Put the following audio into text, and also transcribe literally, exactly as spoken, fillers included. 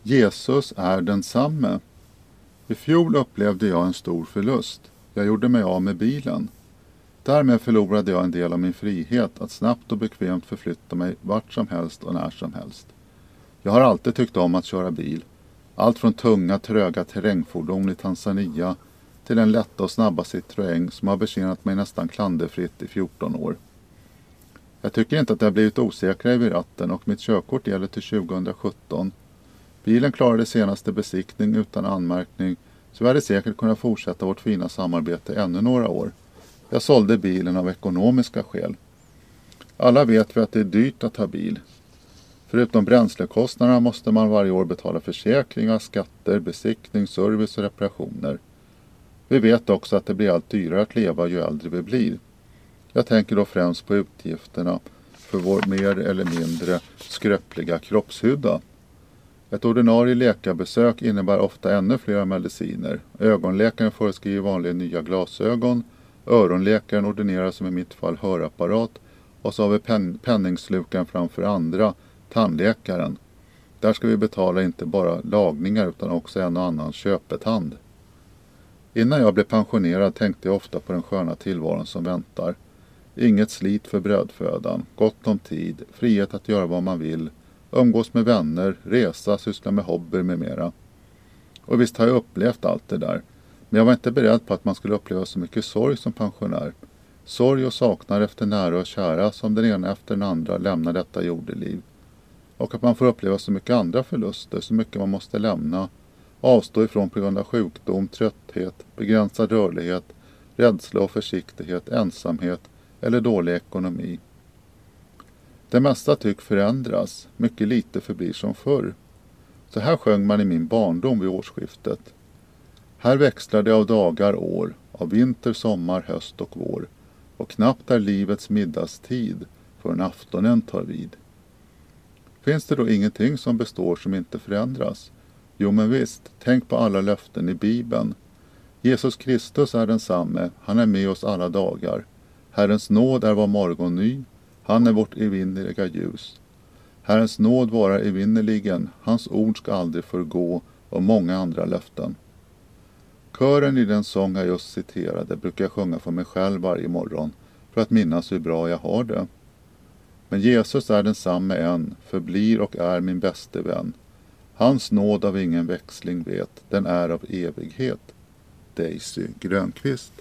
Jesus är densamme. I fjol upplevde jag en stor förlust. Jag gjorde mig av med bilen. Därmed förlorade jag en del av min frihet att snabbt och bekvämt förflytta mig vart som helst och när som helst. Jag har alltid tyckt om att köra bil. Allt från tunga, tröga terrängfordon i Tanzania till den lätta och snabba Citroën som har betjänat mig nästan klanderfritt i fjorton år. Jag tycker inte att jag har blivit osäkrare vid ratten och mitt körkort gäller till tjugohundrasjutton. Bilen klarade senaste besiktning utan anmärkning, så vi hade säkert kunnat fortsätta vårt fina samarbete ännu några år. Jag sålde bilen av ekonomiska skäl. Alla vet vi att det är dyrt att ha bil. Förutom bränslekostnaderna måste man varje år betala försäkringar, skatter, besiktning, service och reparationer. Vi vet också att det blir allt dyrare att leva ju äldre vi blir. Jag tänker då främst på utgifterna för vår mer eller mindre skröpliga kroppshydda. Ett ordinarie läkarbesök innebär ofta ännu flera mediciner. Ögonläkaren föreskriver vanliga nya glasögon. Öronläkaren ordinerar som i mitt fall hörapparat. Och så har vi pen- penningslukaren framför andra, tandläkaren. Där ska vi betala inte bara lagningar utan också en och annan köpetand. Innan jag blev pensionerad tänkte jag ofta på den sköna tillvaron som väntar. Inget slit för brödfödan, gott om tid, frihet att göra vad man vill, umgås med vänner, resa, syssla med hobby med mera. Och visst har jag upplevt allt det där, men jag var inte beredd på att man skulle uppleva så mycket sorg som pensionär. Sorg och saknad efter nära och kära som den ena efter den andra lämnar detta jordeliv. Och att man får uppleva så mycket andra förluster, så mycket man måste lämna, avstå ifrån på grund av sjukdom, trötthet, begränsad rörlighet, rädsla och försiktighet, ensamhet eller dålig ekonomi. Det mesta tyck förändras, mycket lite förblir som förr. Så här sjöng man i min barndom vid årsskiftet. Här växlar det av dagar år, av vinter, sommar, höst och vår, och knappt är livets middagstid förrän aftonen tar vid. Finns det då ingenting som består som inte förändras? Jo men visst, tänk på alla löften i Bibeln. Jesus Kristus är densamme, han är med oss alla dagar. Herrens nåd är var morgon ny, han är vårt evinnerliga ljus. Herrens nåd varar evinnerligen, hans ord ska aldrig förgå, och många andra löften. Kören i den sång jag just citerade brukar jag sjunga för mig själv varje morgon, för att minnas hur bra jag har det. Men Jesus är densamme än, förblir och är min bäste vän. Hans nåd av ingen växling vet, den är av evighet. Daisy Grönqvist.